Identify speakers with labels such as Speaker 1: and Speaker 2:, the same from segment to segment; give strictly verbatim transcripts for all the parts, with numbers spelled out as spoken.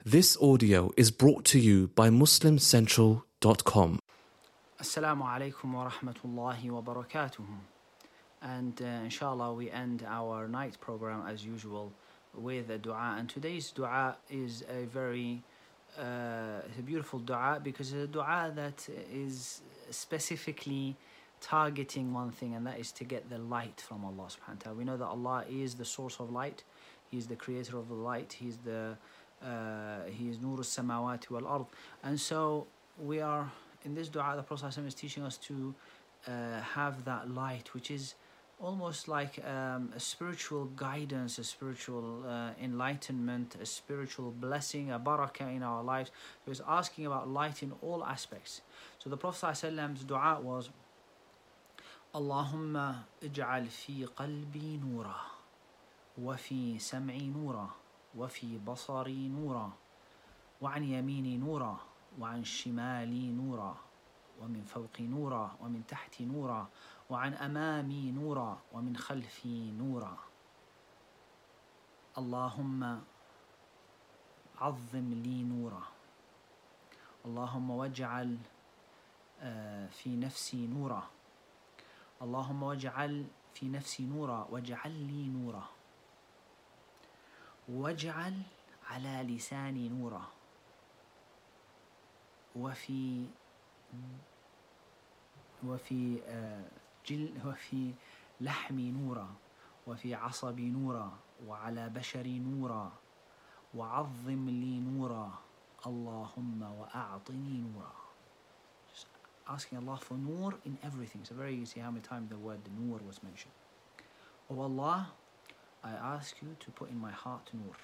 Speaker 1: This audio is brought to you by muslim central dot com.
Speaker 2: Assalamu alaikum wa rahmatullahi wa barakatuh. And uh, inshallah we end our night program as usual with a dua. And today's dua is a very uh, a beautiful dua, because it's a dua that is specifically targeting one thing, and that is to get the light from Allah subhanahu wa ta'ala. We know that Allah is the source of light. He is the creator of the light. He is the uh, He is Nur al-Samawati wal-Ard. And so we are in this dua, the Prophet ﷺ is teaching us to uh, have that light, which is almost like um, a spiritual guidance, a spiritual uh, enlightenment, a spiritual blessing, a barakah in our lives. So he's asking about light in all aspects. So the Prophet ﷺ's dua was, Allahumma ij'al fi qalbi nura, wa fi sam'i nura, wa fi basari nura, wa an yamini nura, وعن شمالي نورا ومن فوقي نورا ومن تحتي نورا وعن أمامي نورا ومن خلفي نورا اللهم عظم لي نورا اللهم واجعل في نفسي نورا اللهم واجعل في نفسي نورا واجعل لي نورا واجعل على لساني نورا وفي وفي جل وفي لحمي نورا وفي عصبي نورا وعلى بشري نورا وعظم لي نورا اللهم وأعطني نورا. Just asking Allah for nur in everything. So very easy how many times the word nur was mentioned. Oh Allah, I ask you to put in my heart nur.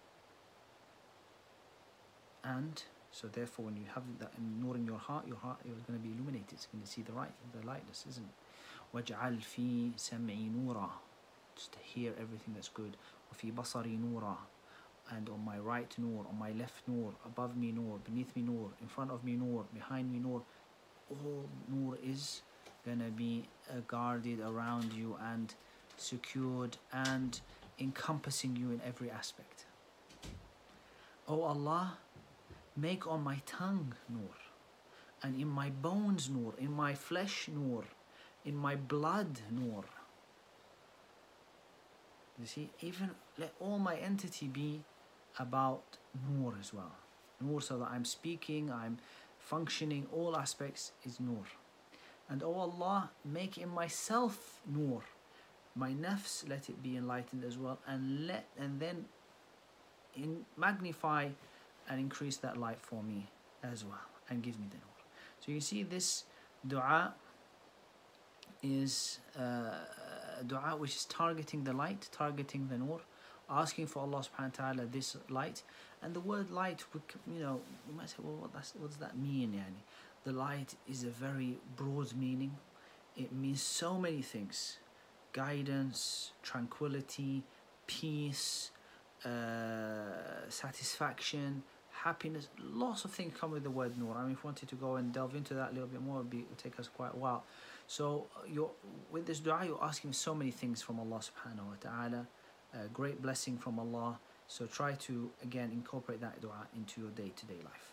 Speaker 2: And so therefore, when you have that nur in your heart, your heart is going to be illuminated. It's going to see the right, the lightness, isn't it? وَاجْعَلْ فِي سَمْعِي نُورًا, just to hear everything that's good. وَفِي بَصَرِي نُورًا, and on my right nur, on my left nur, above me nur, beneath me nur, in front of me nur, behind me nur. All nur is going to be uh, guarded around you and secured and encompassing you in every aspect. Oh Allah, make on my tongue nur, and in my bones nur, in my flesh nur, in my blood nur. You see, even let all my entity be about nur as well. Nur, so that I'm speaking, I'm functioning, all aspects is nur. And oh Allah, make in myself nur, my nafs, let it be enlightened as well, and let and then in magnify and increase that light for me as well, and give me the nur. So you see, this dua is uh, a dua which is targeting the light, targeting the nur, asking for Allah subhanahu wa ta'ala this light. And the word light, you know, you might say, well, what, that's, what does that mean? Yani? The light is a very broad meaning. It means so many things: guidance, tranquility, peace, uh, satisfaction, happiness. Lots of things come with the word nur. I mean, if we wanted to go and delve into that a little bit more, it would take us quite a while. So you're, with this dua, you're asking so many things from Allah subhanahu wa ta'ala, a great blessing from Allah. So try to, again, incorporate that dua into your day-to-day life.